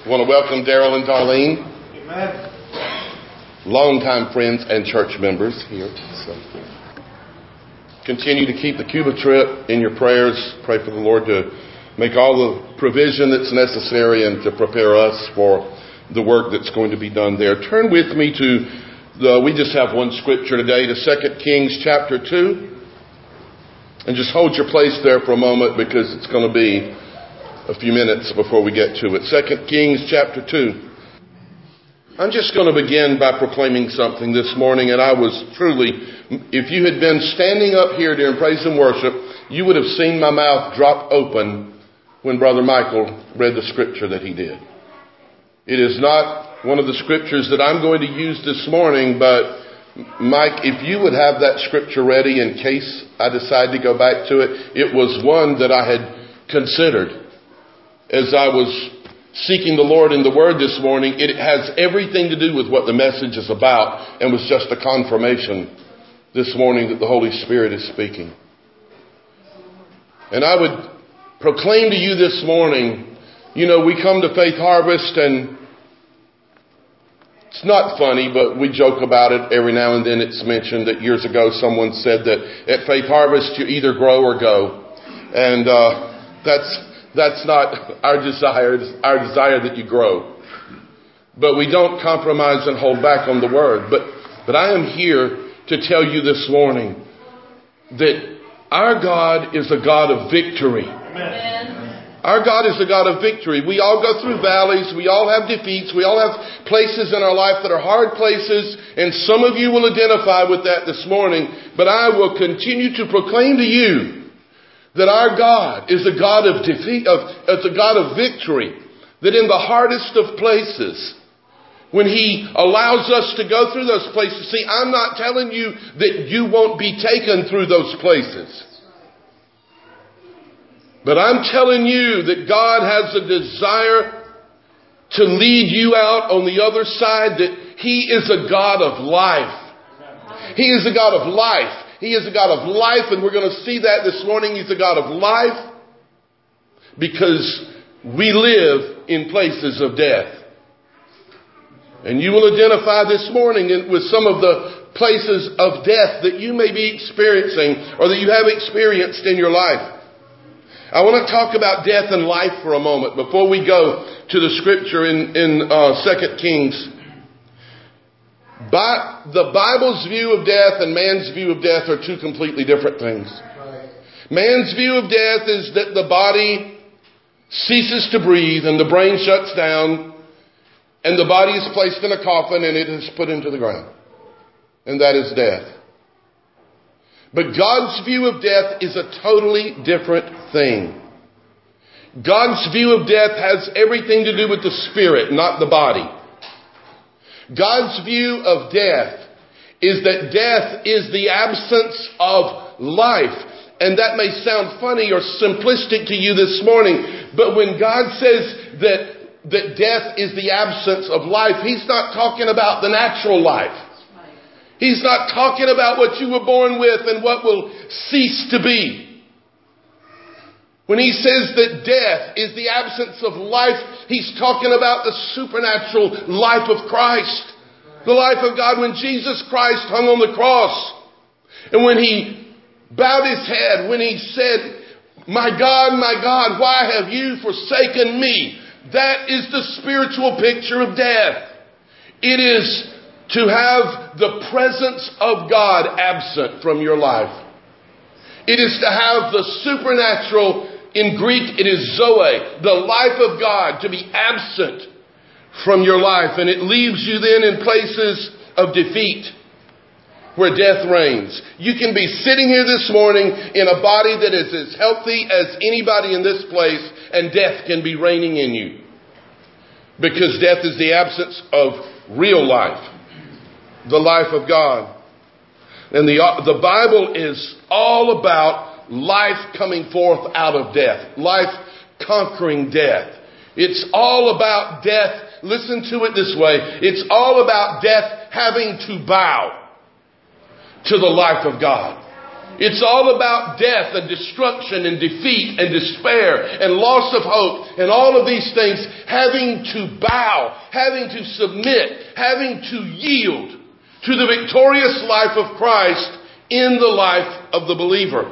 I want to welcome Daryl and Darlene. Amen. Longtime friends and church members here. So continue to keep the Cuba trip in your prayers. Pray for the Lord to make all the provision that's necessary and to prepare us for the work that's going to be done there. Turn with me to we just have one scripture today, to 2 Kings chapter 2. And just hold your place there for a moment, because it's going to be a few minutes before we get to it. 2 Kings chapter 2. I'm just going to begin by proclaiming something this morning. And I was truly, if you had been standing up here during praise and worship, you would have seen my mouth drop open when Brother Michael read the scripture that he did. It is not one of the scriptures that I'm going to use this morning, but Mike, if you would have that scripture ready in case I decide to go back to it. It was one that I had considered as I was seeking the Lord in the Word this morning. It has everything to do with what the message is about, and was just a confirmation this morning that the Holy Spirit is speaking. And I would proclaim to you this morning, you know, we come to Faith Harvest, and it's not funny, but we joke about it every now and then. It's mentioned that years ago someone said that at Faith Harvest you either grow or go. And that's not our desire. It's our desire that you grow. But we don't compromise and hold back on the Word. But I am here to tell you this morning that our God is a God of victory. Amen. Our God is a God of victory. We all go through valleys. We all have defeats. We all have places in our life that are hard places. And some of you will identify with that this morning. But I will continue to proclaim to you that our God is a God of defeat, is a God of victory. That in the hardest of places, when He allows us to go through those places. See, I'm not telling you that you won't be taken through those places. But I'm telling you that God has a desire to lead you out on the other side, that He is a God of life. He is a God of life. He is a God of life, and we're going to see that this morning. He's a God of life because we live in places of death. And you will identify this morning with some of the places of death that you may be experiencing or that you have experienced in your life. I want to talk about death and life for a moment before we go to the scripture in 2 Kings. The Bible's view of death and man's view of death are two completely different things. Man's view of death is that the body ceases to breathe and the brain shuts down and the body is placed in a coffin and it is put into the ground. And that is death. But God's view of death is a totally different thing. God's view of death has everything to do with the spirit, not the body. God's view of death is that death is the absence of life. And that may sound funny or simplistic to you this morning, but when God says that death is the absence of life, He's not talking about the natural life. He's not talking about what you were born with and what will cease to be. When He says that death is the absence of life, He's talking about the supernatural life of Christ. The life of God when Jesus Christ hung on the cross. And when He bowed His head, when He said, my God, why have you forsaken me? That is the spiritual picture of death. It is to have the presence of God absent from your life. It is to have the supernatural, in Greek it is zoe, the life of God to be absent from your life. And it leaves you then in places of defeat where death reigns. You can be sitting here this morning in a body that is as healthy as anybody in this place, and death can be reigning in you. Because death is the absence of real life. The life of God. And the Bible is all about life coming forth out of death. Life conquering death. It's all about death. Listen to it this way. It's all about death having to bow to the life of God. It's all about death and destruction and defeat and despair and loss of hope and all of these things having to bow, having to submit, having to yield to the victorious life of Christ in the life of the believer.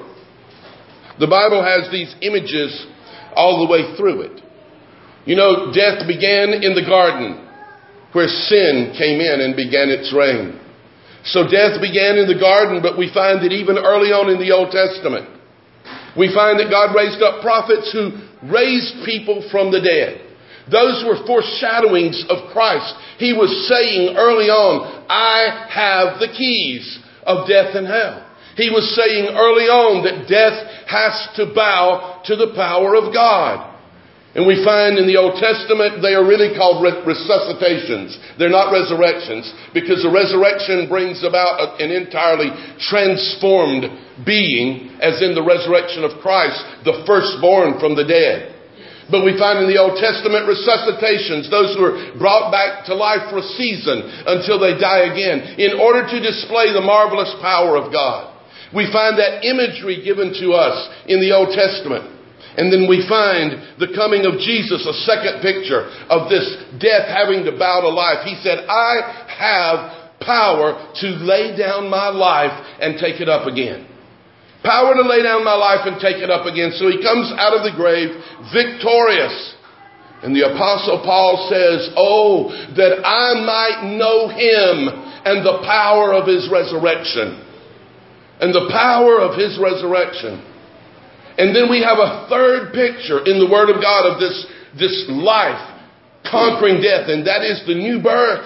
The Bible has these images all the way through it. You know, death began in the garden where sin came in and began its reign. So death began in the garden, but we find that even early on in the Old Testament, we find that God raised up prophets who raised people from the dead. Those were foreshadowings of Christ. He was saying early on, I have the keys of death and hell. He was saying early on that death has to bow to the power of God. And we find in the Old Testament, they are really called resuscitations. They're not resurrections, because the resurrection brings about an entirely transformed being, as in the resurrection of Christ, the firstborn from the dead. But we find in the Old Testament resuscitations, those who are brought back to life for a season until they die again, in order to display the marvelous power of God. We find that imagery given to us in the Old Testament. And then we find the coming of Jesus, a second picture of this death having to bow to life. He said, I have power to lay down my life and take it up again. Power to lay down my life and take it up again. So he comes out of the grave victorious. And the Apostle Paul says, oh, that I might know him and the power of his resurrection. And the power of his resurrection. And then we have a third picture in the Word of God of this life conquering death. And that is the new birth.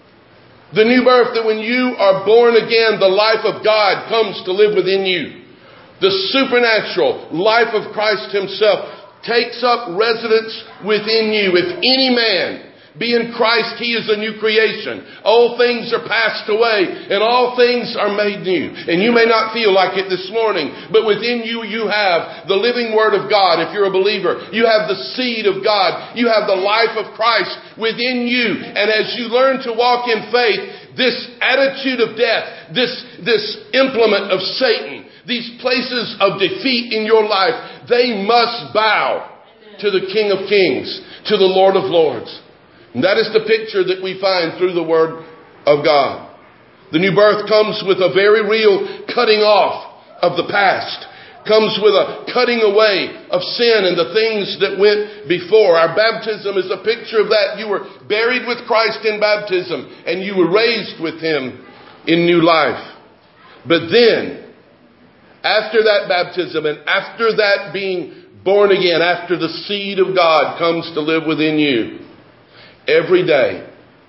The new birth, that when you are born again, the life of God comes to live within you. The supernatural life of Christ himself takes up residence within you. If any man be in Christ, he is a new creation. Old things are passed away and all things are made new. And you may not feel like it this morning, but within you, you have the living Word of God. If you're a believer, you have the seed of God. You have the life of Christ within you. And as you learn to walk in faith, this attitude of death, this implement of Satan, these places of defeat in your life, they must bow to the King of Kings, to the Lord of Lords. And that is the picture that we find through the Word of God. The new birth comes with a very real cutting off of the past. Comes with a cutting away of sin and the things that went before. Our baptism is a picture of that. You were buried with Christ in baptism and you were raised with Him in new life. But then, after that baptism and after that being born again, after the seed of God comes to live within you, every day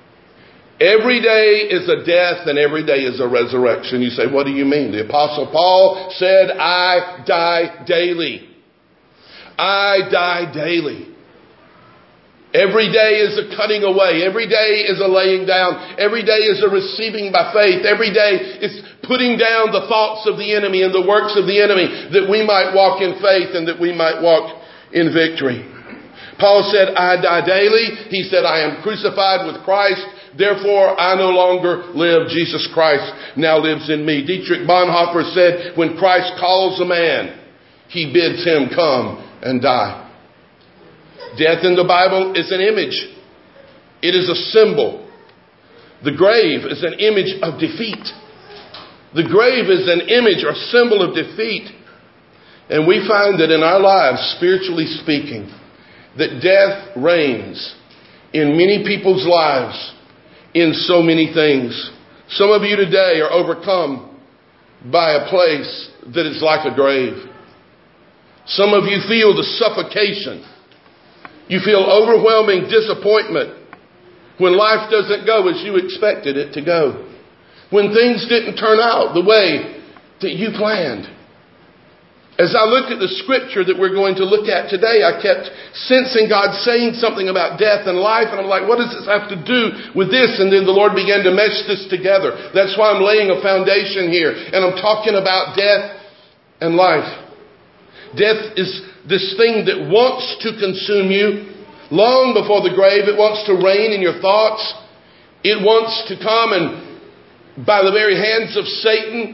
is a death and every day is a resurrection. You say, what do you mean? The Apostle Paul said, I die daily. I die daily. Every day is a cutting away. Every day is a laying down. Every day is a receiving by faith. Every day is putting down the thoughts of the enemy and the works of the enemy, that we might walk in faith and that we might walk in victory. Paul said, I die daily. He said, I am crucified with Christ. Therefore, I no longer live. Jesus Christ now lives in me. Dietrich Bonhoeffer said, when Christ calls a man, He bids him come and die. Death in the Bible is an image. It is a symbol. The grave is an image of defeat. The grave is an image or symbol of defeat. And we find that in our lives, spiritually speaking, that death reigns in many people's lives in so many things. Some of you today are overcome by a place that is like a grave. Some of you feel the suffocation. You feel overwhelming disappointment when life doesn't go as you expected it to go. When things didn't turn out the way that you planned. As I looked at the scripture that we're going to look at today, I kept sensing God saying something about death and life. And I'm like, what does this have to do with this? And then the Lord began to mesh this together. That's why I'm laying a foundation here. And I'm talking about death and life. Death is this thing that wants to consume you. Long before the grave, it wants to reign in your thoughts. It wants to come and by the very hands of Satan,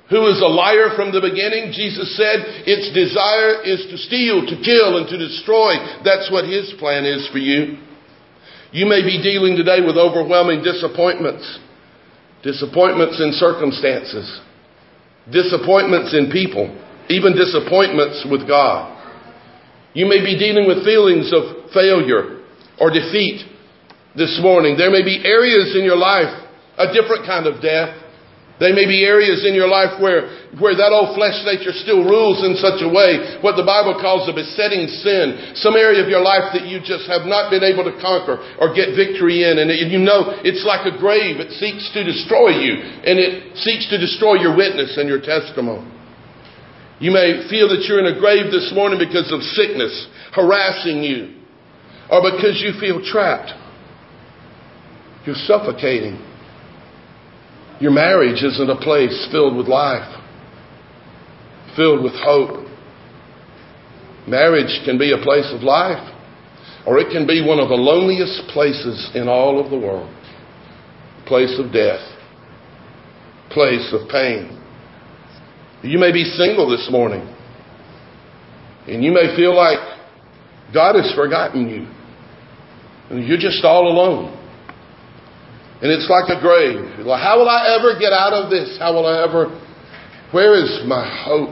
who is a liar from the beginning. Jesus said its desire is to steal, to kill, and to destroy. That's what his plan is for you. You may be dealing today with overwhelming disappointments. Disappointments in circumstances. Disappointments in people. Even disappointments with God. You may be dealing with feelings of failure or defeat this morning. There may be areas in your life, a different kind of death. There may be areas in your life where that old flesh nature still rules in such a way, what the Bible calls a besetting sin. Some area of your life that you just have not been able to conquer or get victory in. And you know it's like a grave. It seeks to destroy you. And it seeks to destroy your witness and your testimony. You may feel that you're in a grave this morning because of sickness harassing you. Or because you feel trapped. You're suffocating. Your marriage isn't a place filled with life, filled with hope. Marriage can be a place of life, or it can be one of the loneliest places in all of the world. Place of death, place of pain. You may be single this morning, and you may feel like God has forgotten you, and you're just all alone. And it's like a grave. Like, how will I ever get out of this? Where is my hope?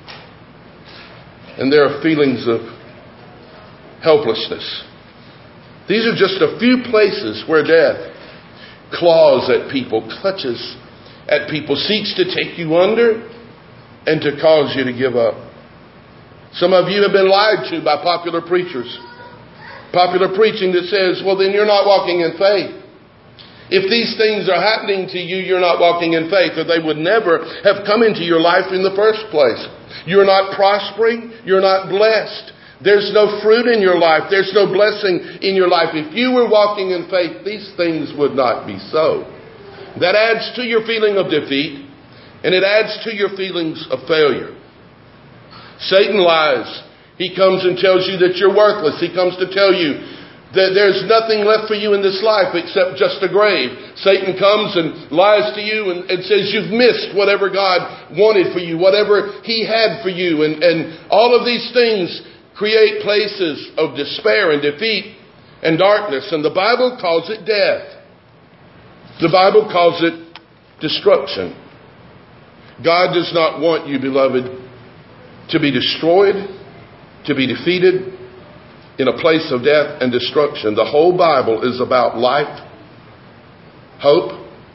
And there are feelings of helplessness. These are just a few places where death claws at people, clutches at people, seeks to take you under and to cause you to give up. Some of you have been lied to by popular preachers. Popular preaching that says, well, then you're not walking in faith. If these things are happening to you, you're not walking in faith, or they would never have come into your life in the first place. You're not prospering. You're not blessed. There's no fruit in your life. There's no blessing in your life. If you were walking in faith, these things would not be so. That adds to your feeling of defeat, and it adds to your feelings of failure. Satan lies. He comes and tells you that you're worthless. He comes to tell you that there's nothing left for you in this life except just a grave. Satan comes and lies to you and says you've missed whatever God wanted for you, whatever He had for you. And all of these things create places of despair and defeat and darkness. And the Bible calls it death. The Bible calls it destruction. God does not want you, beloved, to be destroyed, to be defeated, in a place of death and destruction. The whole Bible is about life, hope,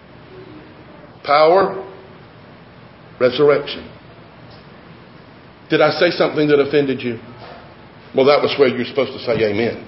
power, resurrection. Did I say something that offended you? Well, that was where you're supposed to say amen.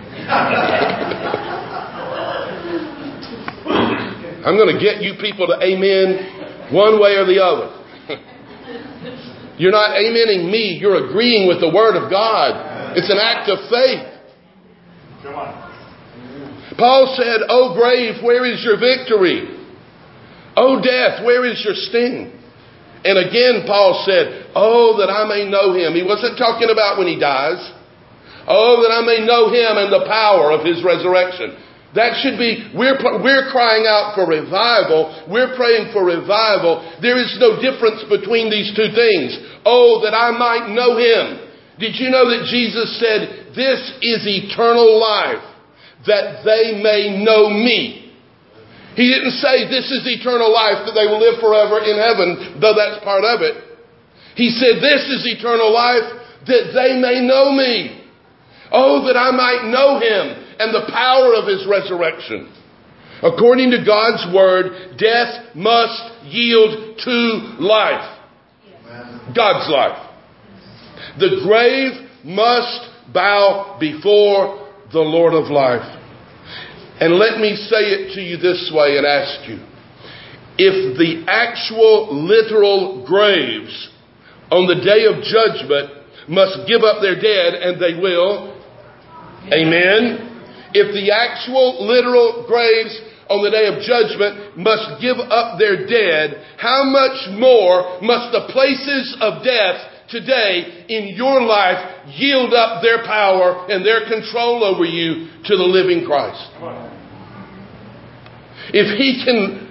I'm going to get you people to amen one way or the other. You're not amening me. You're agreeing with the Word of God. It's an act of faith. Come on. Paul said, "O grave, where is your victory? O death, where is your sting?" And again, Paul said, "Oh, that I may know Him." He wasn't talking about when he dies. "Oh, that I may know Him and the power of His resurrection." That should be, we're crying out for revival. We're praying for revival. There is no difference between these two things. "Oh, that I might know Him." Did you know that Jesus said, "This is eternal life, that they may know me"? He didn't say this is eternal life, that they will live forever in heaven, though that's part of it. He said this is eternal life, that they may know me. Oh, that I might know Him and the power of His resurrection. According to God's Word, death must yield to life. God's life. The grave must bow before the Lord of life. And let me say it to you this way and ask you. If the actual literal graves on the day of judgment must give up their dead, and they will, amen. If the actual literal graves on the day of judgment must give up their dead, how much more must the places of death today in your life yield up their power and their control over you to the living Christ? If He can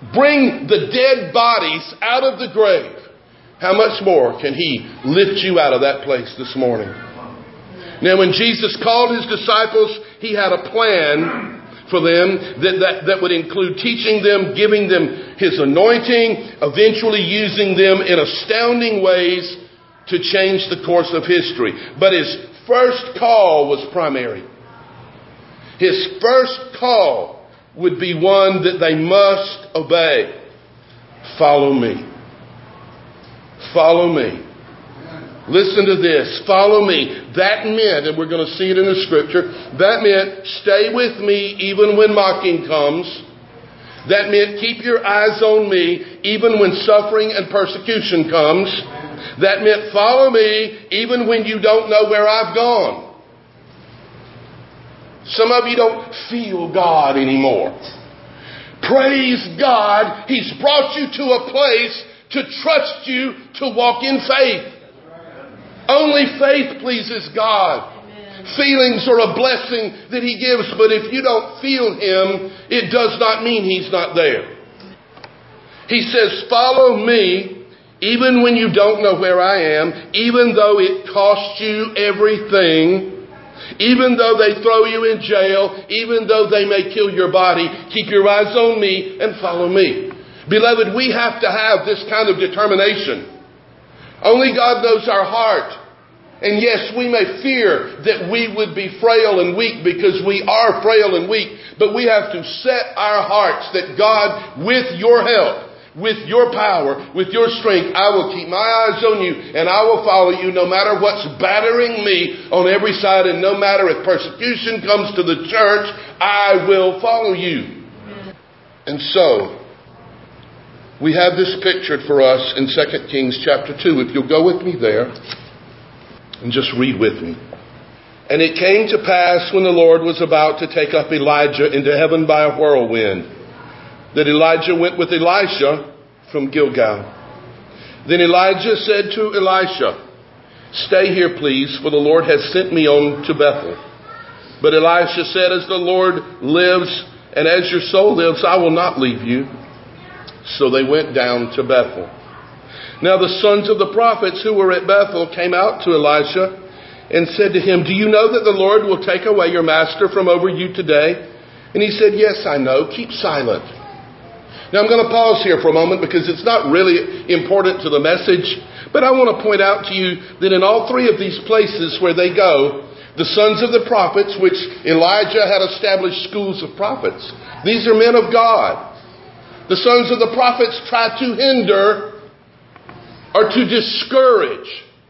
bring the dead bodies out of the grave, how much more can He lift you out of that place this morning? Now, when Jesus called His disciples, He had a plan for them that would include teaching them, giving them His anointing, eventually using them in astounding ways to change the course of history. But His first call was primary. His first call would be one that they must obey. Follow me. Follow me. Listen to this. Follow me. That meant, and we're going to see it in the scripture, that meant stay with me even when mocking comes. That meant keep your eyes on me even when suffering and persecution comes. That meant follow me even when you don't know where I've gone. Some of you don't feel God anymore. Praise God, He's brought you to a place to trust you to walk in faith. Only faith pleases God. Amen. Feelings are a blessing that He gives, but if you don't feel Him, it does not mean He's not there. He says, follow me even when you don't know where I am, even though it costs you everything. Even though they throw you in jail, even though they may kill your body, keep your eyes on me and follow me. Beloved, we have to have this kind of determination. Only God knows our heart. And yes, we may fear that we would be frail and weak because we are frail and weak. But we have to set our hearts that God, with your help, with your power, with your strength, I will keep my eyes on you and I will follow you no matter what's battering me on every side. And no matter if persecution comes to the church, I will follow you. And so, we have this pictured for us in 2 Kings chapter 2. If you'll go with me there and just read with me. And it came to pass when the Lord was about to take up Elijah into heaven by a whirlwind, that Elijah went with Elisha from Gilgal. Then Elijah said to Elisha, stay here, please, for the Lord has sent me on to Bethel. But Elisha said, as the Lord lives and as your soul lives, I will not leave you. So they went down to Bethel. Now the sons of the prophets who were at Bethel came out to Elisha and said to him, do you know that the Lord will take away your master from over you today? And he said, yes, I know. Keep silent. Now I'm going to pause here for a moment because it's not really important to the message. But I want to point out to you that in all three of these places where they go, the sons of the prophets, which Elijah had established schools of prophets, these are men of God. The sons of the prophets try to hinder or to discourage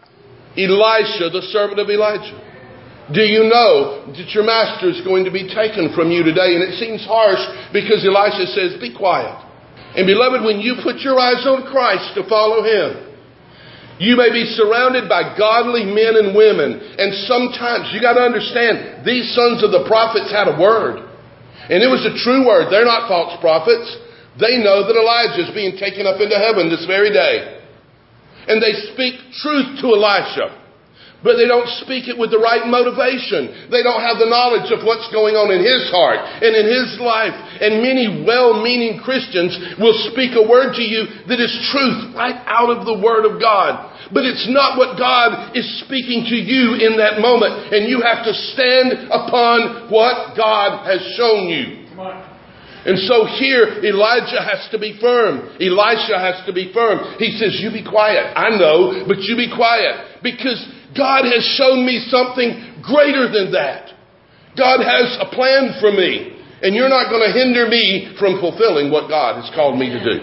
Elisha, the servant of Elijah. Do you know that your master is going to be taken from you today? And it seems harsh because Elisha says, be quiet. And beloved, when you put your eyes on Christ to follow Him, you may be surrounded by godly men and women. And sometimes you got to understand, these sons of the prophets had a word. And it was a true word. They're not false prophets. They know that Elijah is being taken up into heaven this very day. And they speak truth to Elisha. But they don't speak it with the right motivation. They don't have the knowledge of what's going on in his heart and in his life. And many well-meaning Christians will speak a word to you that is truth right out of the Word of God. But it's not what God is speaking to you in that moment. And you have to stand upon what God has shown you. Come on. And so here, Elijah has to be firm. Elisha has to be firm. He says, you be quiet. I know, but you be quiet. Because God has shown me something greater than that. God has a plan for me. And you're not going to hinder me from fulfilling what God has called me to do.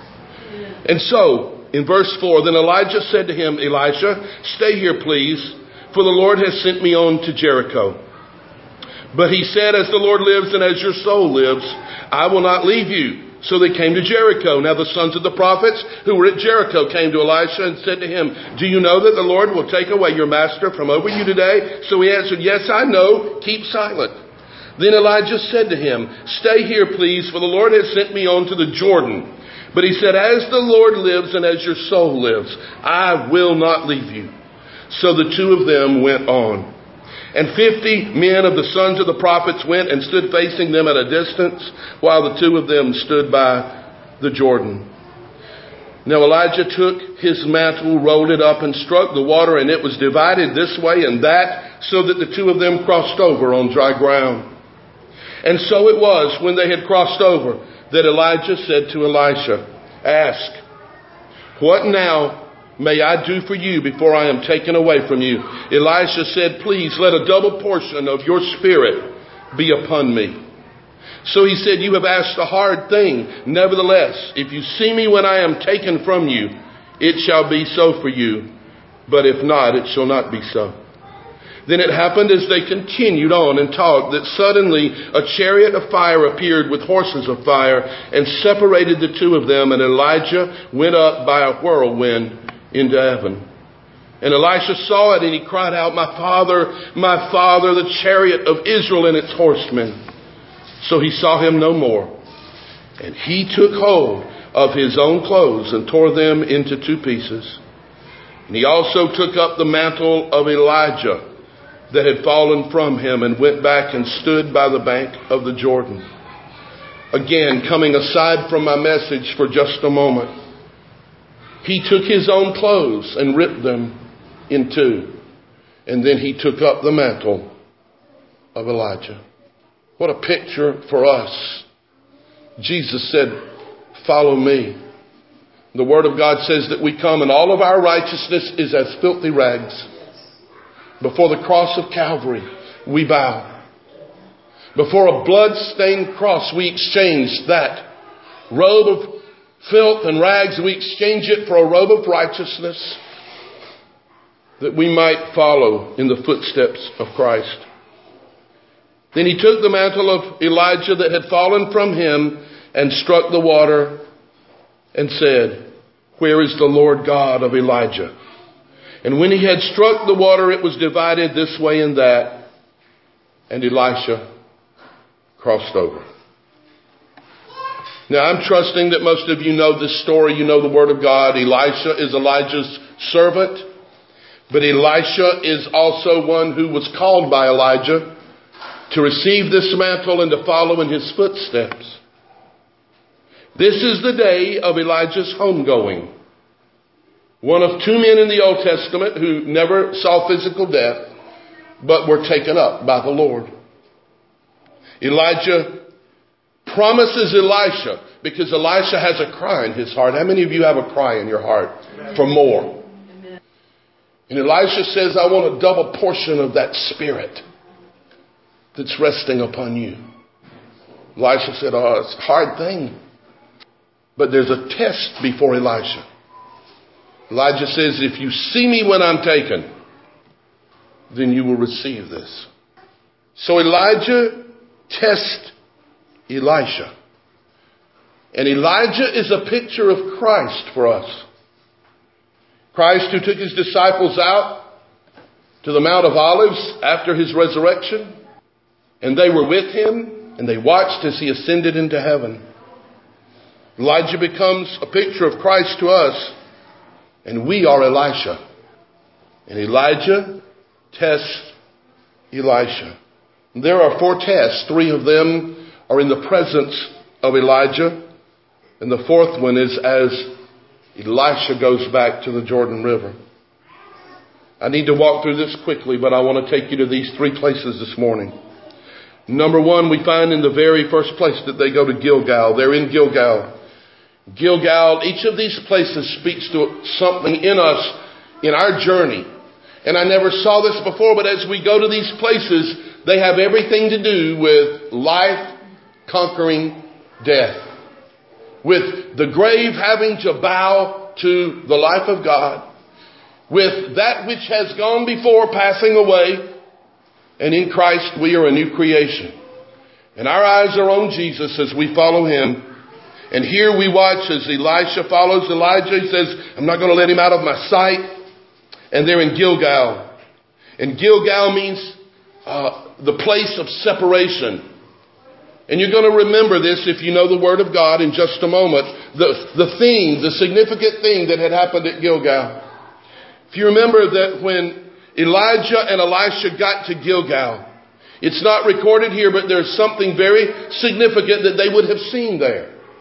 And so, in verse 4, then Elijah said to him, Elisha, stay here, please, for the Lord has sent me on to Jericho. But he said, as the Lord lives and as your soul lives, I will not leave you. So they came to Jericho. Now the sons of the prophets who were at Jericho came to Elisha and said to him, do you know that the Lord will take away your master from over you today? So he answered, yes, I know. Keep silent. Then Elijah said to him, stay here, please, for the Lord has sent me on to the Jordan. But he said, as the Lord lives and as your soul lives, I will not leave you. So the two of them went on. And 50 men of the sons of the prophets went and stood facing them at a distance, while the two of them stood by the Jordan. Now Elijah took his mantle, rolled it up, and struck the water, and it was divided this way and that, so that the two of them crossed over on dry ground. And so it was, when they had crossed over, that Elijah said to Elisha, "Ask, what now may I do for you before I am taken away from you?" Elisha said, "Please let a double portion of your spirit be upon me." So he said, "You have asked a hard thing. Nevertheless, if you see me when I am taken from you, it shall be so for you. But if not, it shall not be so." Then it happened as they continued on and talked that suddenly a chariot of fire appeared with horses of fire and separated the two of them. And Elijah went up by a whirlwind into heaven. And Elisha saw it, and he cried out, my father, the chariot of Israel and its horsemen." So he saw him no more. And he took hold of his own clothes and tore them into two pieces. And he also took up the mantle of Elijah that had fallen from him and went back and stood by the bank of the Jordan. Again, coming aside from my message for just a moment, he took his own clothes and ripped them in two. And then he took up the mantle of Elijah. What a picture for us. Jesus said, "Follow me." The Word of God says that we come and all of our righteousness is as filthy rags. Before the cross of Calvary, we bow. Before a blood-stained cross, we exchange that robe of filth and rags. We exchange it for a robe of righteousness, that we might follow in the footsteps of Christ. Then he took the mantle of Elijah that had fallen from him and struck the water and said, "Where is the Lord God of Elijah?" And when he had struck the water, it was divided this way and that, and Elisha crossed over. Now, I'm trusting that most of you know this story. You know the Word of God. Elisha is Elijah's servant, but Elisha is also one who was called by Elijah to receive this mantle and to follow in his footsteps. This is the day of Elijah's homegoing. One of two men in the Old Testament who never saw physical death, but were taken up by the Lord. Elijah promises Elisha, because Elisha has a cry in his heart. How many of you have a cry in your heart for more? And Elisha says, "I want a double portion of that spirit that's resting upon you." Elisha said, "Oh, it's a hard thing." But there's a test before Elisha. Elijah says, "If you see me when I'm taken, then you will receive this." So Elijah tests Elisha. And Elijah is a picture of Christ for us. Christ, who took his disciples out to the Mount of Olives after his resurrection, and they were with him, and they watched as he ascended into heaven. Elijah becomes a picture of Christ to us, and we are Elisha. And Elijah tests Elisha. There are 4 tests. 3 of them are in the presence of Elijah, and the 4th one is as Elisha goes back to the Jordan River. I need to walk through this quickly, but I want to take you to these 3 places this morning. Number 1, we find in the very first place that they go to Gilgal. They're in Gilgal. Gilgal, each of these places speaks to something in us, in our journey. And I never saw this before, but as we go to these places, they have everything to do with life conquering death. With the grave having to bow to the life of God. With that which has gone before passing away. And in Christ we are a new creation. And our eyes are on Jesus as we follow him. And here we watch as Elisha follows Elijah. He says, "I'm not going to let him out of my sight." And they're in Gilgal. And Gilgal means the place of separation. And you're going to remember this if you know the Word of God in just a moment. The significant thing that had happened at Gilgal. If you remember that when Elijah and Elisha got to Gilgal, it's not recorded here, but there's something very significant that they would have seen there.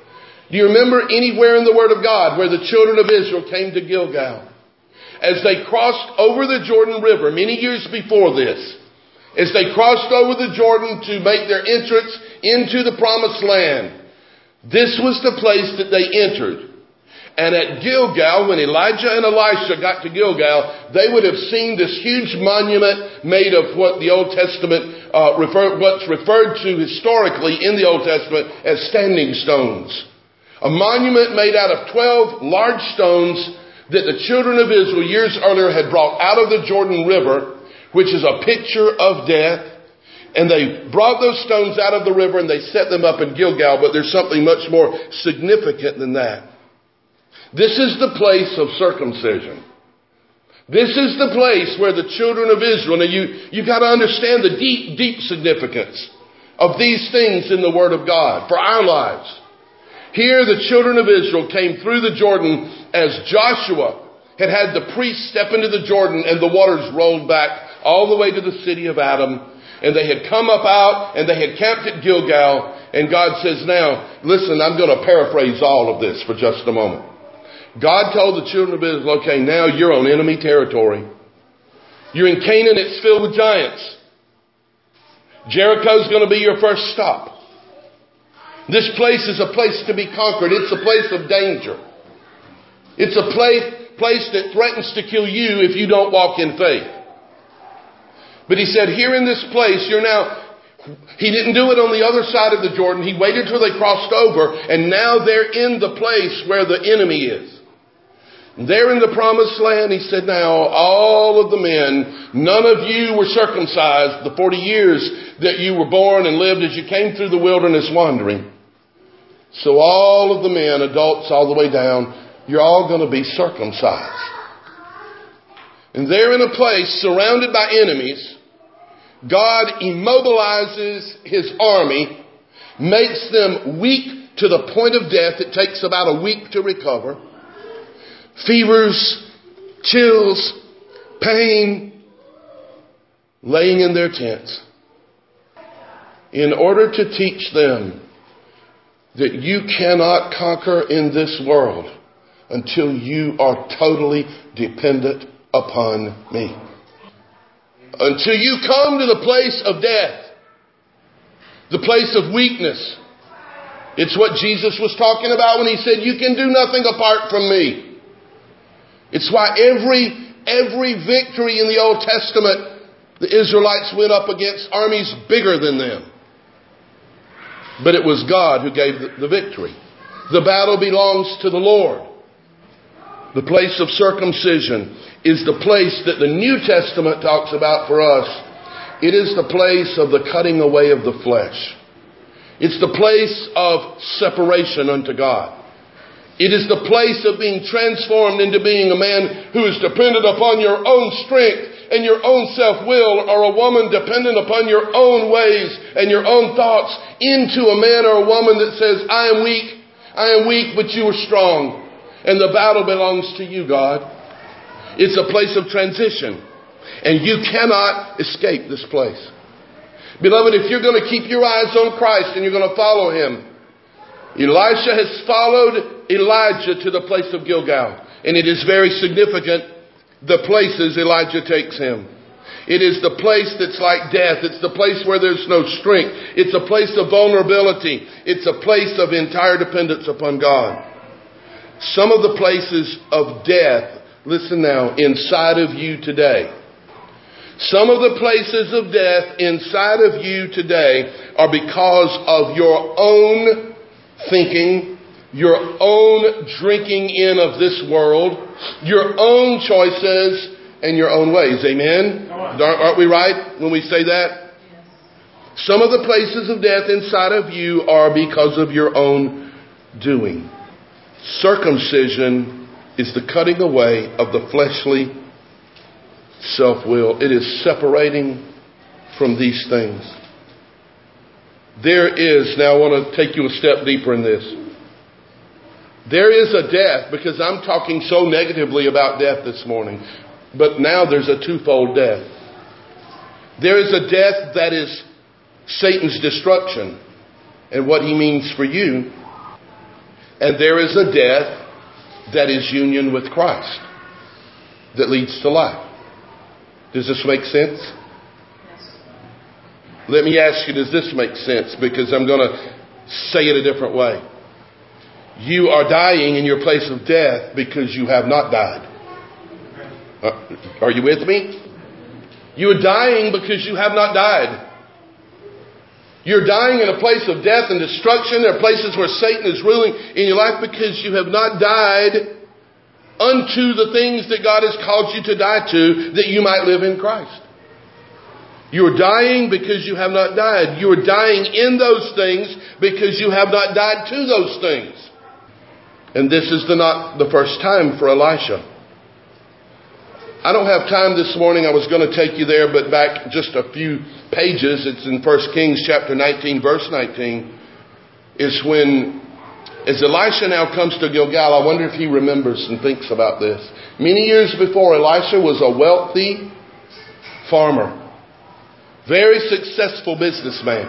Do you remember anywhere in the Word of God where the children of Israel came to Gilgal? As they crossed over the Jordan River many years before this, as they crossed over the Jordan to make their entrance into the Promised Land, this was the place that they entered. And at Gilgal, when Elijah and Elisha got to Gilgal, they would have seen this huge monument made of what the Old Testament, what's referred to historically in the Old Testament as standing stones. A monument made out of 12 large stones that the children of Israel years earlier had brought out of the Jordan River, which is a picture of death. And they brought those stones out of the river and they set them up in Gilgal, but there's something much more significant than that. This is the place of circumcision. This is the place where the children of Israel, now you've got to understand the deep, deep significance of these things in the Word of God for our lives. Here the children of Israel came through the Jordan as Joshua had the priests step into the Jordan and the waters rolled back all the way to the city of Adam. And they had come up out and they had camped at Gilgal. And God says, now, listen, I'm going to paraphrase all of this for just a moment. God told the children of Israel, okay, now you're on enemy territory. You're in Canaan, it's filled with giants. Jericho's going to be your first stop. This place is a place to be conquered. It's a place of danger. It's a place that threatens to kill you if you don't walk in faith. But he said, here in this place, he didn't do it on the other side of the Jordan. He waited till they crossed over, and now they're in the place where the enemy is. They're in the Promised Land. He said, now, all of the men, none of you were circumcised the 40 years that you were born and lived as you came through the wilderness wandering. So all of the men, adults all the way down, you're all going to be circumcised. And they're in a place surrounded by enemies. God immobilizes His army, makes them weak to the point of death. It takes about a week to recover. Fevers, chills, pain, laying in their tents. In order to teach them that you cannot conquer in this world until you are totally dependent upon me. Until you come to the place of death, the place of weakness. It's what Jesus was talking about when He said, you can do nothing apart from me. It's why every victory in the Old Testament, the Israelites went up against armies bigger than them. But it was God who gave the victory. The battle belongs to the Lord. The place of circumcision is the place that the New Testament talks about for us. It is the place of the cutting away of the flesh. It's the place of separation unto God. It is the place of being transformed into being a man who is dependent upon your own strength and your own self-will, or a woman dependent upon your own ways and your own thoughts, into a man or a woman that says, I am weak, but you are strong. And the battle belongs to you, God. It's a place of transition. And you cannot escape this place. Beloved, if you're going to keep your eyes on Christ and you're going to follow Him, Elisha has followed Elijah to the place of Gilgal. And it is very significant, the places Elijah takes him. It is the place that's like death. It's the place where there's no strength. It's a place of vulnerability. It's a place of entire dependence upon God. Some of the places of death, listen now, inside of you today. Some of the places of death inside of you today are because of your own thinking, your own drinking in of this world, your own choices, and your own ways. Amen? Aren't we right when we say that? Some of the places of death inside of you are because of your own doing. Circumcision is the cutting away of the fleshly self-will. It is separating from these things. There is, now I want to take you a step deeper in this. There is a death, because I'm talking so negatively about death this morning. But now there's a twofold death. There is a death that is Satan's destruction and what he means for you. And there is a death that is union with Christ that leads to life. Does this make sense? Yes. Let me ask you, does this make sense? Because I'm going to say it a different way. You are dying in your place of death because you have not died. Are you with me? You are dying because you have not died. You're dying in a place of death and destruction. There are places where Satan is ruling in your life because you have not died unto the things that God has called you to die to, that you might live in Christ. You're dying because you have not died. You're dying in those things because you have not died to those things. And this is not the first time for Elisha. I don't have time this morning. I was going to take you there, but back just a few pages, it's in 1 Kings chapter 19, verse 19, is when, as Elisha now comes to Gilgal, I wonder if he remembers and thinks about this. Many years before, Elisha was a wealthy farmer, very successful businessman.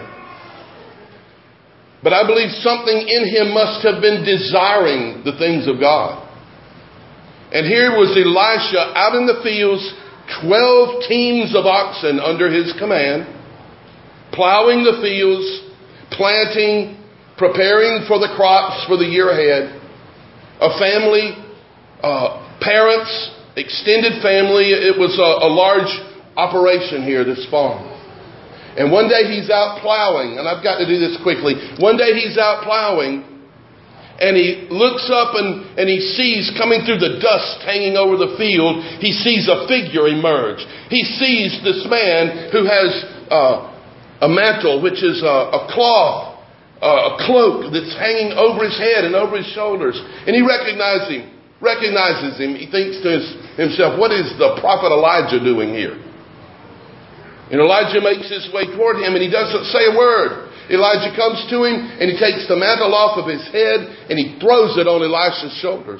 But I believe something in him must have been desiring the things of God. And here was Elisha out in the fields, 12 teams of oxen under his command, plowing the fields, planting, preparing for the crops for the year ahead. A family, parents, extended family. It was a large operation here, this farm. And one day he's out plowing, and I've got to do this quickly. One day he's out plowing, and he looks up and he sees coming through the dust hanging over the field, he sees a figure emerge. He sees this man who has a mantle, which is a cloth, a cloak that's hanging over his head and over his shoulders. And he recognizes him. He thinks to himself, what is the prophet Elijah doing here? And Elijah makes his way toward him, and he doesn't say a word. Elijah comes to him, and he takes the mantle off of his head, and he throws it on Elisha's shoulders.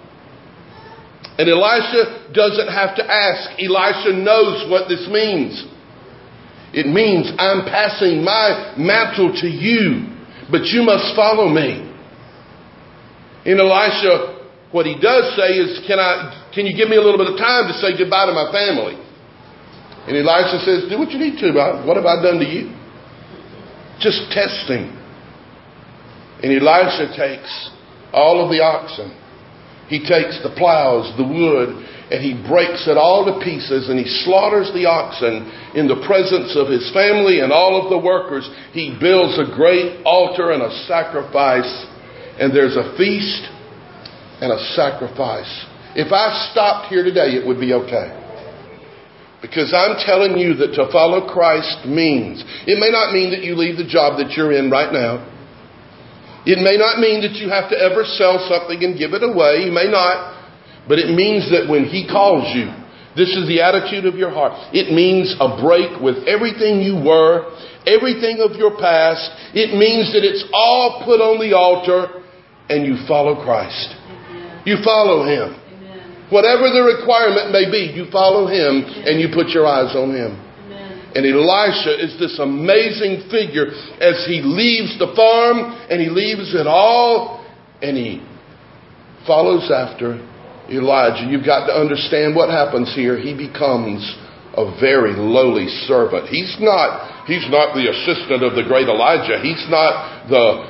And Elisha doesn't have to ask. Elisha knows what this means. It means, I'm passing my mantle to you, but you must follow me. In Elisha, what he does say is, can you give me a little bit of time to say goodbye to my family? And Elisha says, do what you need to. What have I done to you? Just testing. And Elisha takes all of the oxen. He takes the plows, the wood, and he breaks it all to pieces, and he slaughters the oxen in the presence of his family and all of the workers. He builds a great altar and a sacrifice, and there's a feast and a sacrifice. If I stopped here today, it would be okay. Because I'm telling you that to follow Christ means, it may not mean that you leave the job that you're in right now. It may not mean that you have to ever sell something and give it away. You may not. But it means that when He calls you, this is the attitude of your heart. It means a break with everything you were, everything of your past. It means that it's all put on the altar and you follow Christ. You follow Him. Whatever the requirement may be, you follow Him and you put your eyes on Him. And Elisha is this amazing figure as he leaves the farm and he leaves it all and he follows after Elijah. You've got to understand what happens here. He becomes a very lowly servant. He's not the assistant of the great Elijah. He's not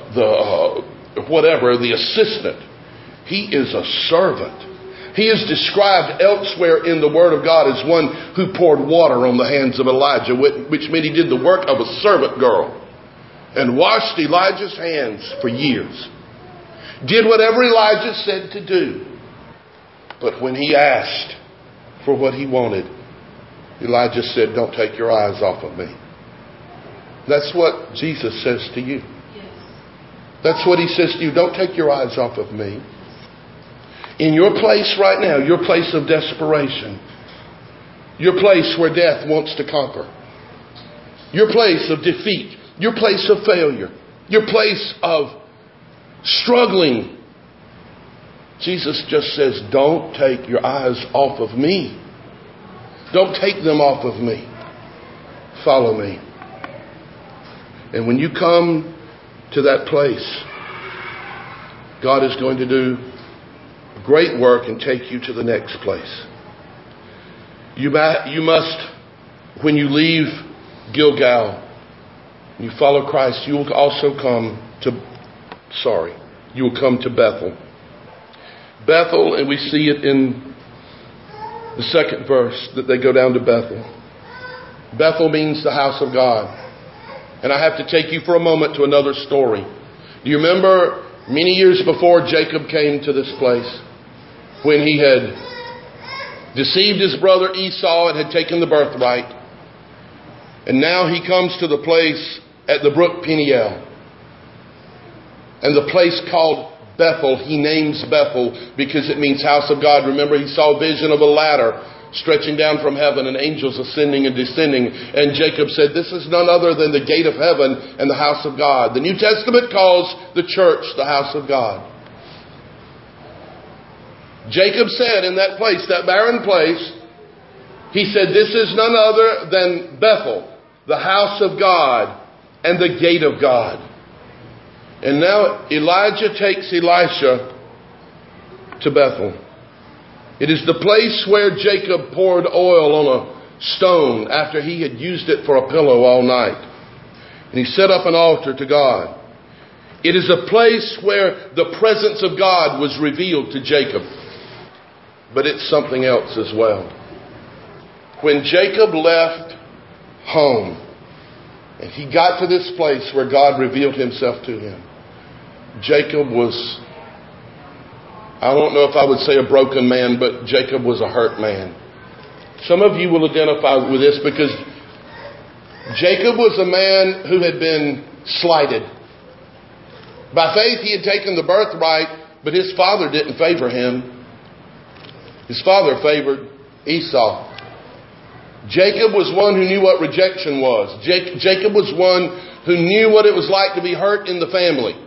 the assistant. He is a servant. He is described elsewhere in the Word of God as one who poured water on the hands of Elijah, which meant he did the work of a servant girl and washed Elijah's hands for years. Did whatever Elijah said to do. But when he asked for what he wanted, Elijah said, don't take your eyes off of me. That's what Jesus says to you. That's what He says to you. Don't take your eyes off of me. In your place right now, your place of desperation, your place where death wants to conquer, your place of defeat, your place of failure, your place of struggling, Jesus just says, don't take your eyes off of me. Don't take them off of me. Follow me. And when you come to that place God is going to do great work and take you to the next place. You must, when you leave Gilgal, you follow Christ, you will also come to Bethel. Bethel, and we see it in the second verse that they go down to Bethel. Bethel means the house of God. And I have to take you for a moment to another story. Do you remember many years before Jacob came to this place, when he had deceived his brother Esau and had taken the birthright? And now he comes to the place at the brook Peniel. And the place called Bethel, he names Bethel because it means house of God. Remember, he saw a vision of a ladder stretching down from heaven and angels ascending and descending. And Jacob said, this is none other than the gate of heaven and the house of God. The New Testament calls the church the house of God. Jacob said in that place, that barren place, he said, this is none other than Bethel, the house of God and the gate of God. And now Elijah takes Elisha to Bethel. It is the place where Jacob poured oil on a stone after he had used it for a pillow all night. And he set up an altar to God. It is a place where the presence of God was revealed to Jacob. But it's something else as well. When Jacob left home and he got to this place where God revealed himself to him, Jacob was, I don't know if I would say a broken man, but Jacob was a hurt man. Some of you will identify with this because Jacob was a man who had been slighted. By faith he had taken the birthright, but his father didn't favor him. His father favored Esau. Jacob was one who knew what rejection was. Jacob was one who knew what it was like to be hurt in the family.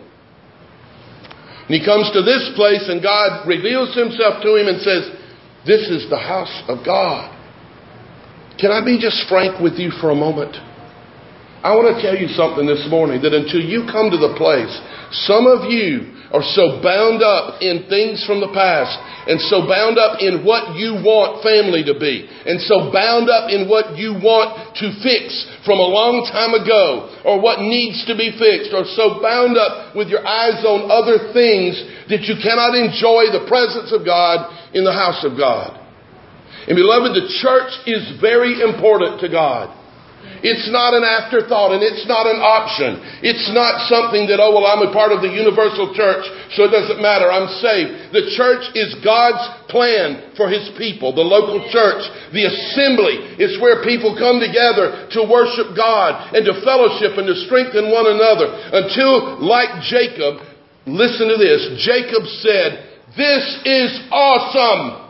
And he comes to this place and God reveals himself to him and says, this is the house of God. Can I be just frank with you for a moment? I want to tell you something this morning, that until you come to the place, some of you are so bound up in things from the past, and so bound up in what you want family to be, and so bound up in what you want to fix from a long time ago, or what needs to be fixed, or so bound up with your eyes on other things that you cannot enjoy the presence of God in the house of God. And beloved, the church is very important to God. It's not an afterthought and it's not an option. It's not something that, I'm a part of the universal church, so it doesn't matter, I'm saved. The church is God's plan for His people. The local church, the assembly, is where people come together to worship God and to fellowship and to strengthen one another. Until, like Jacob, listen to this, Jacob said, this is awesome.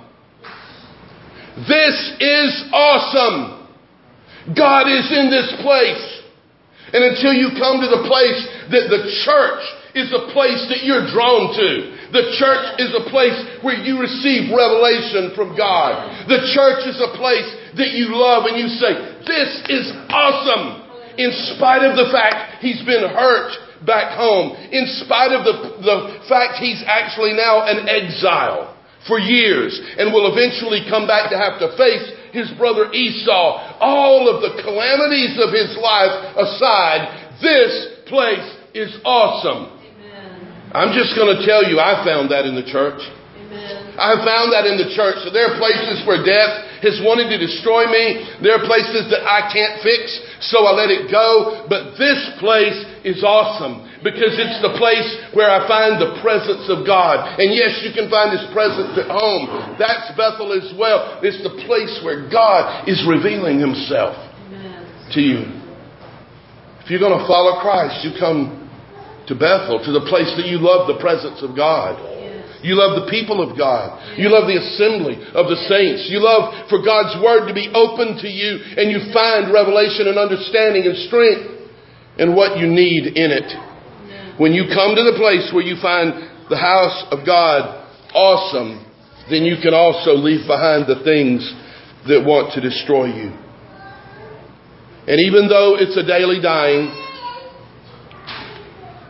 This is awesome. God is in this place. And until you come to the place that the church is a place that you're drawn to. The church is a place where you receive revelation from God. The church is a place that you love and you say, this is awesome. In spite of the fact he's been hurt back home. In spite of the fact he's actually now an exile for years and will eventually come back to have to face his brother Esau. All of the calamities of his life aside, this place is awesome. Amen. I'm just going to tell you, I found that in the church. Amen. I found that in the church. So there are places where death has wanted to destroy me. There are places that I can't fix, so I let it go. But this place is awesome because it's the place where I find the presence of God. And yes, you can find His presence at home. That's Bethel as well. It's the place where God is revealing Himself to you. If you're going to follow Christ, you come to Bethel, to the place that you love the presence of God. You love the people of God. You love the assembly of the saints. You love for God's word to be open to you, and you find revelation and understanding and strength and what you need in it. When you come to the place where you find the house of God awesome, then you can also leave behind the things that want to destroy you. And even though it's a daily dying,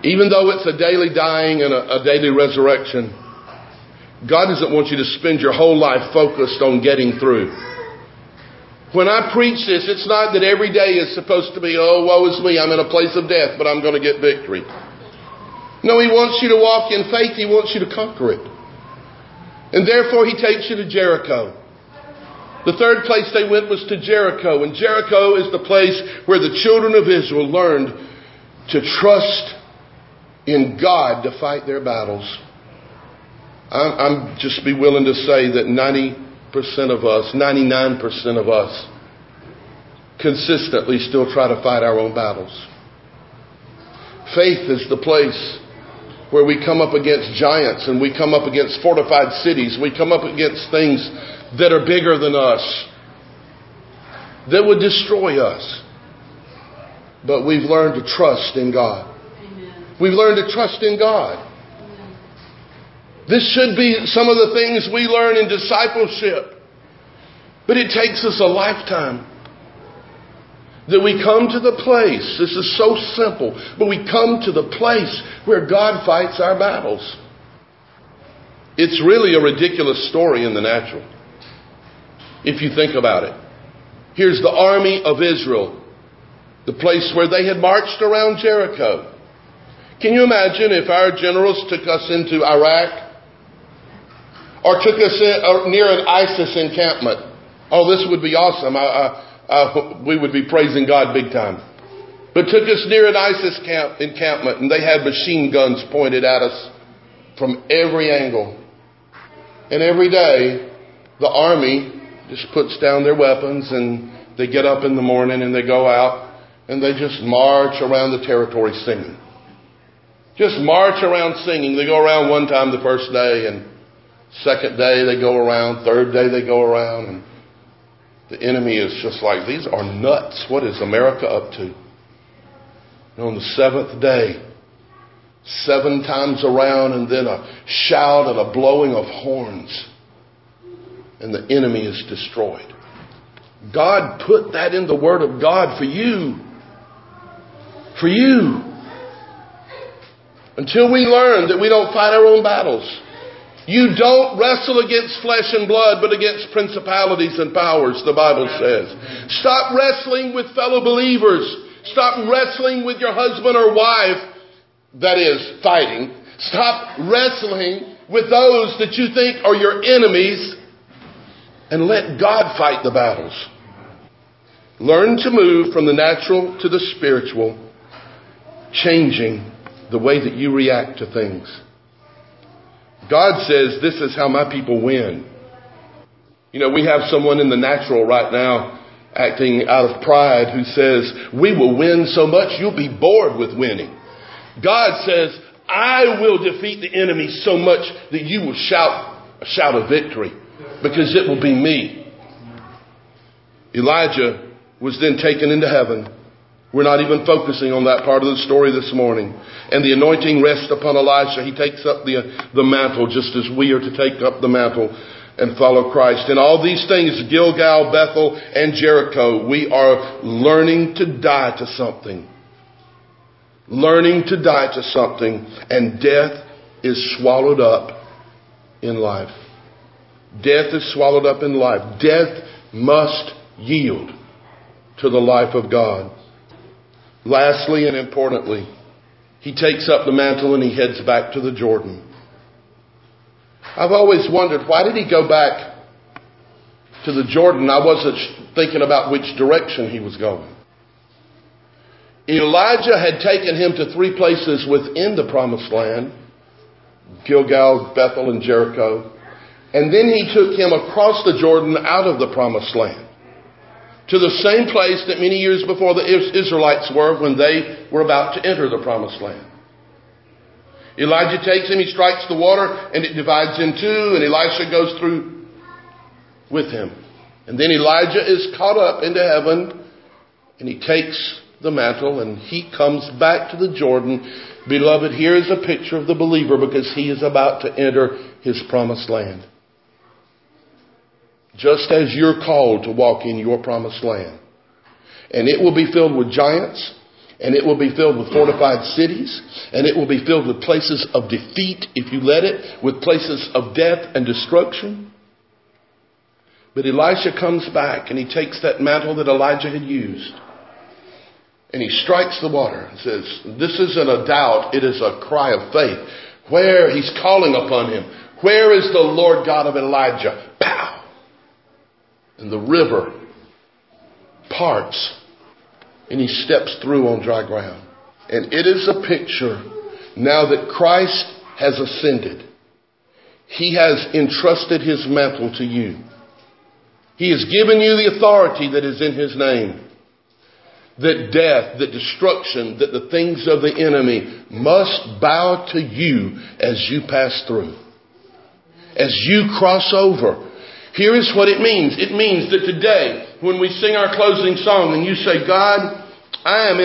Even though it's a daily dying and a daily resurrection, God doesn't want you to spend your whole life focused on getting through. When I preach this, it's not that every day is supposed to be, oh, woe is me, I'm in a place of death, but I'm going to get victory. No, He wants you to walk in faith. He wants you to conquer it. And therefore, He takes you to Jericho. The third place they went was to Jericho. And Jericho is the place where the children of Israel learned to trust in God to fight their battles. I'm just be willing to say that 99% of us consistently still try to fight our own battles. Faith is the place where we come up against giants and we come up against fortified cities. We come up against things that are bigger than us, that would destroy us. But we've learned to trust in God. Amen. We've learned to trust in God. This should be some of the things we learn in discipleship. But it takes us a lifetime that we come to the place. This is so simple. But we come to the place where God fights our battles. It's really a ridiculous story in the natural, if you think about it. Here's the army of Israel, the place where they had marched around Jericho. Can you imagine if our generals took us into Iraq? Or took us near an ISIS encampment? Oh, this would be awesome. We would be praising God big time. But took us near an ISIS encampment, and they had machine guns pointed at us from every angle. And every day, the army just puts down their weapons, and they get up in the morning, and they go out, and they just march around the territory singing. Just march around singing. They go around one time the first day, and second day they go around, third day they go around, and the enemy is just like, these are nuts. What is America up to? And on the seventh day, 7 times around, and then a shout and a blowing of horns, and the enemy is destroyed. God put that in the Word of God for you. For you. Until we learn that we don't fight our own battles. You don't wrestle against flesh and blood, but against principalities and powers, the Bible says. Stop wrestling with fellow believers. Stop wrestling with your husband or wife, that is, fighting. Stop wrestling with those that you think are your enemies, and let God fight the battles. Learn to move from the natural to the spiritual, changing the way that you react to things. God says, this is how my people win. You know, we have someone in the natural right now acting out of pride who says, we will win so much you'll be bored with winning. God says, I will defeat the enemy so much that you will shout a shout of victory, because it will be me. Elijah was then taken into heaven. We're not even focusing on that part of the story this morning. And the anointing rests upon Elisha. He takes up the mantle, just as we are to take up the mantle and follow Christ. And all these things, Gilgal, Bethel, and Jericho, we are learning to die to something. Learning to die to something. And death is swallowed up in life. Death is swallowed up in life. Death must yield to the life of God. Lastly and importantly, he takes up the mantle and he heads back to the Jordan. I've always wondered, why did he go back to the Jordan? I wasn't thinking about which direction he was going. Elijah had taken him to 3 places within the promised land, Gilgal, Bethel, and Jericho. And then he took him across the Jordan out of the promised land, to the same place that many years before the Israelites were when they were about to enter the promised land. Elijah takes him, he strikes the water, and it divides in 2, and Elisha goes through with him. And then Elijah is caught up into heaven, and he takes the mantle, and he comes back to the Jordan. Beloved, here is a picture of the believer, because he is about to enter his promised land. Just as you're called to walk in your promised land. And it will be filled with giants. And it will be filled with fortified cities. And it will be filled with places of defeat, if you let it, with places of death and destruction. But Elisha comes back and he takes that mantle that Elijah had used. And he strikes the water and says, this isn't a doubt, it is a cry of faith. Where he's calling upon him. Where is the Lord God of Elijah? Pow! And the river parts. And he steps through on dry ground. And it is a picture, now that Christ has ascended, he has entrusted his mantle to you. He has given you the authority that is in his name. That death, that destruction, that the things of the enemy must bow to you as you pass through. As you cross over. Here is what it means. It means that today, when we sing our closing song and you say, God, I'm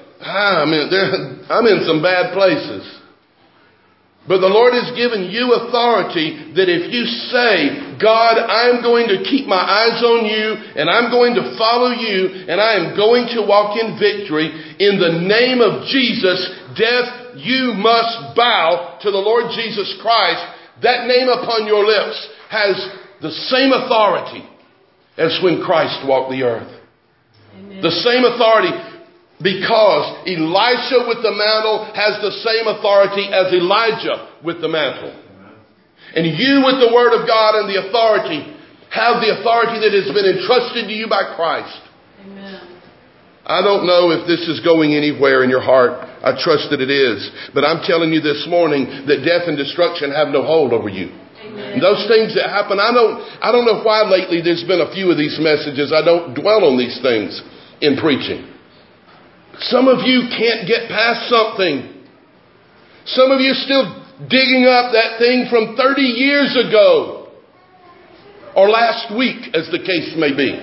in some bad places. But the Lord has given you authority that if you say, God, I'm going to keep my eyes on you and I'm going to follow you and I am going to walk in victory, in the name of Jesus, death, you must bow to the Lord Jesus Christ. That name upon your lips has the same authority as when Christ walked the earth. Amen. The same authority. Because Elisha with the mantle has the same authority as Elijah with the mantle. And you with the Word of God and the authority have the authority that has been entrusted to you by Christ. Amen. I don't know if this is going anywhere in your heart. I trust that it is. But I'm telling you this morning that death and destruction have no hold over you. Amen. And those things that happen, I don't know why lately there's been a few of these messages. I don't dwell on these things in preaching. Some of you can't get past something. Some of you still digging up that thing from 30 years ago. Or last week, as the case may be.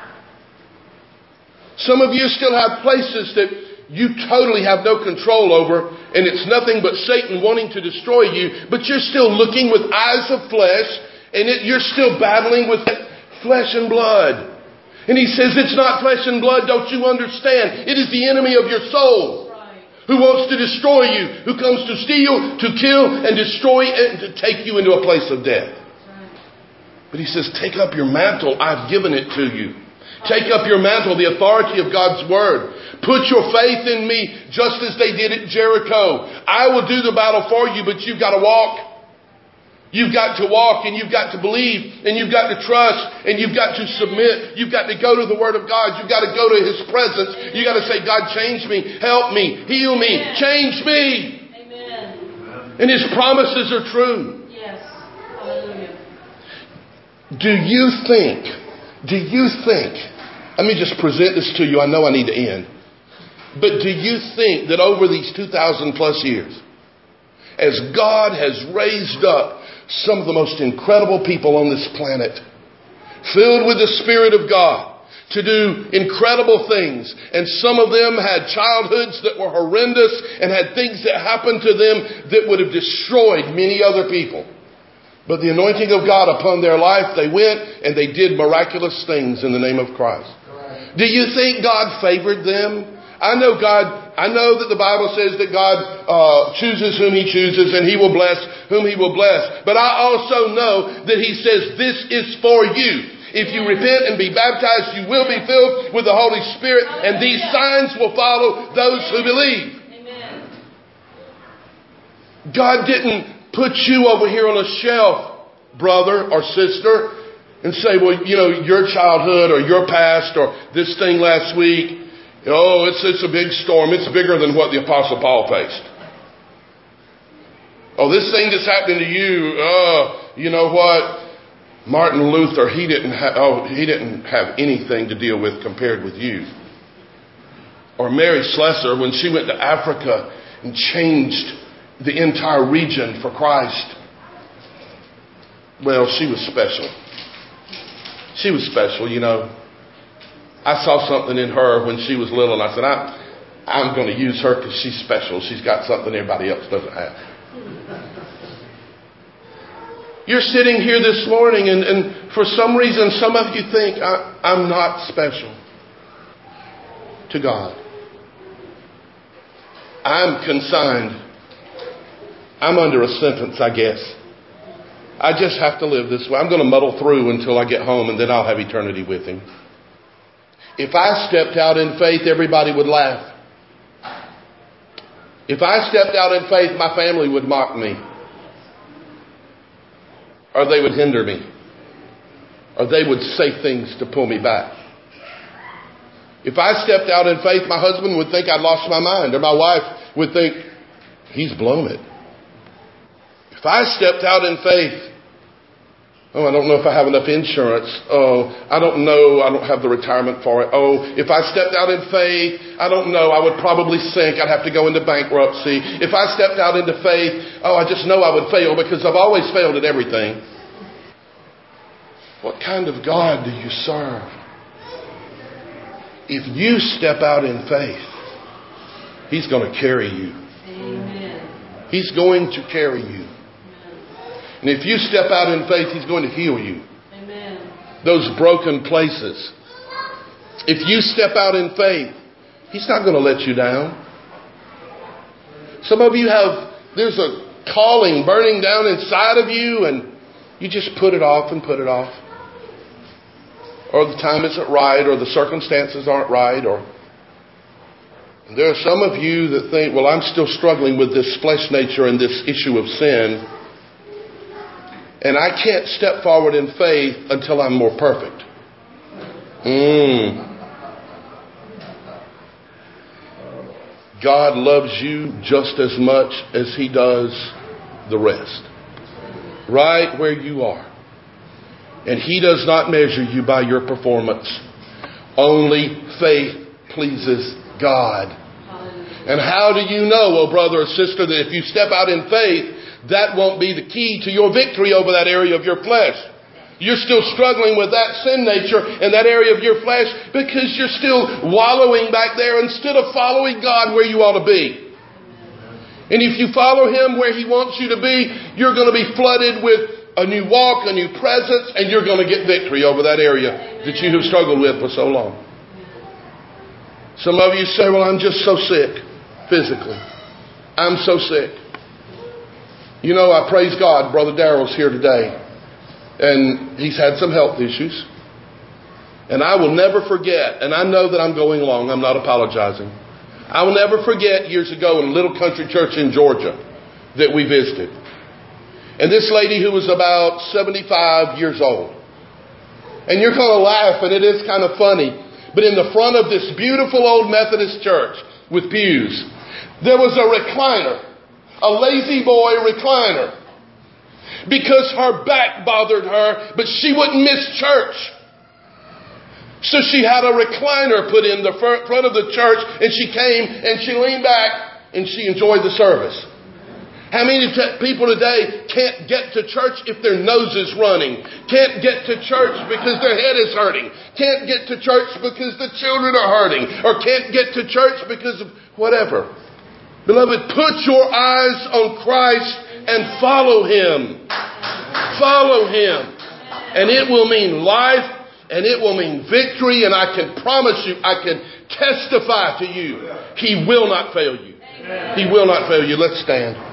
Some of you still have places that you totally have no control over. And it's nothing but Satan wanting to destroy you. But you're still looking with eyes of flesh. And you're still battling with flesh and blood. And he says, it's not flesh and blood, don't you understand? It is the enemy of your soul who wants to destroy you, who comes to steal, to kill, and destroy, and to take you into a place of death. But he says, take up your mantle, I've given it to you. Take up your mantle, the authority of God's Word. Put your faith in me, just as they did at Jericho. I will do the battle for you, but you've got to walk. You've got to walk and you've got to believe and you've got to trust and you've got to submit. You've got to go to the Word of God. You've got to go to His presence. You've got to say, God, change me, help me, heal me, change me. Amen. And His promises are true. Yes. Hallelujah. Do you think, let me just present this to you. I know I need to end. But do you think that over these 2,000 plus years, as God has raised up some of the most incredible people on this planet, filled with the Spirit of God, to do incredible things. And some of them had childhoods that were horrendous and had things that happened to them that would have destroyed many other people. But the anointing of God upon their life, they went and they did miraculous things in the name of Christ. Do you think God favored them? I know that the Bible says that God chooses whom He chooses and He will bless whom He will bless. But I also know that He says this is for you. If you repent and be baptized, you will be filled with the Holy Spirit, and these signs will follow those who believe. God didn't put you over here on a shelf, brother or sister, and say, well, your childhood or your past or this thing last week, it's a big storm. It's bigger than what the Apostle Paul faced. Oh, this thing that's happening to you, you know what? Martin Luther, he didn't have anything to deal with compared with you. Or Mary Slessor, when she went to Africa and changed the entire region for Christ. Well, she was special. She was special, I saw something in her when she was little, and I said, I'm going to use her because she's special. She's got something everybody else doesn't have. You're sitting here this morning, and for some reason, some of you think, I'm not special to God. I'm consigned. I'm under a sentence, I guess. I just have to live this way. I'm going to muddle through until I get home, and then I'll have eternity with Him. If I stepped out in faith, everybody would laugh. If I stepped out in faith, my family would mock me. Or they would hinder me. Or they would say things to pull me back. If I stepped out in faith, my husband would think I'd lost my mind. Or my wife would think, he's blown it. If I stepped out in faith, oh, I don't know if I have enough insurance. Oh, I don't know. I don't have the retirement for it. Oh, if I stepped out in faith, I don't know. I would probably sink. I'd have to go into bankruptcy. If I stepped out into faith, oh, I just know I would fail because I've always failed at everything. What kind of God do you serve? If you step out in faith, He's going to carry you. Amen. He's going to carry you. And if you step out in faith, He's going to heal you. Amen. Those broken places. If you step out in faith, He's not going to let you down. Some of you there's a calling burning down inside of you, and you just put it off and put it off. Or the time isn't right, or the circumstances aren't right, and there are some of you that think, well, I'm still struggling with this flesh nature and this issue of sin. And I can't step forward in faith until I'm more perfect. God loves you just as much as He does the rest. Right where you are. And He does not measure you by your performance. Only faith pleases God. And how do you know, oh brother or sister, that if you step out in faith, that won't be the key to your victory over that area of your flesh? You're still struggling with that sin nature and that area of your flesh because you're still wallowing back there instead of following God where you ought to be. And if you follow Him where He wants you to be, you're going to be flooded with a new walk, a new presence, and you're going to get victory over that area that you have struggled with for so long. Some of you say, well, I'm just so sick physically. I'm so sick. You know, I praise God, Brother Darrell's here today. And he's had some health issues. And I will never forget, and I know that I'm going long, I'm not apologizing. I will never forget years ago in a little country church in Georgia that we visited. And this lady who was about 75 years old. And you're going to laugh, and it is kind of funny. But in the front of this beautiful old Methodist church with pews, there was a recliner. A lazy boy recliner. Because her back bothered her, but she wouldn't miss church. So she had a recliner put in the front of the church, and she came and she leaned back and she enjoyed the service. How many people today can't get to church if their nose is running? Can't get to church because their head is hurting? Can't get to church because the children are hurting? Or can't get to church because of whatever? Beloved, put your eyes on Christ and follow Him. Follow Him. And it will mean life, and it will mean victory, and I can promise you, I can testify to you, He will not fail you. He will not fail you. Let's stand.